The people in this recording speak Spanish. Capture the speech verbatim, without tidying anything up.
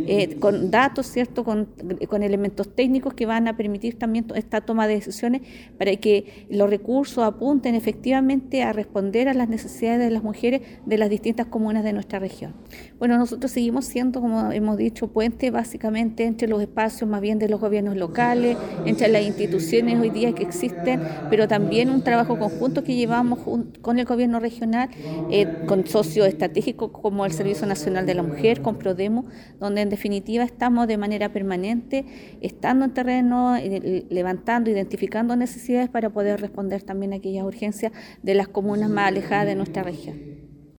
eh, con datos, ¿cierto? Con, con elementos técnicos que van a permitir también esta toma de decisiones para que los recursos apunten efectivamente a responder a las necesidades de las mujeres de las distintas comunas de nuestra región. Bueno, nosotros seguimos siendo, como hemos dicho, puente básicamente entre los espacios más bien de los gobiernos locales, entre las instituciones hoy día que existen, pero también un trabajo conjunto que llevamos con el gobierno regional, eh, con socios estratégicos como el Servicio Nacional de la Mujer, con Prodemo, donde en definitiva estamos de manera permanente, estando en terreno, eh, levantando, identificando necesidades para poder responder también a aquellas urgencias de las comunas más alejadas de nuestra región.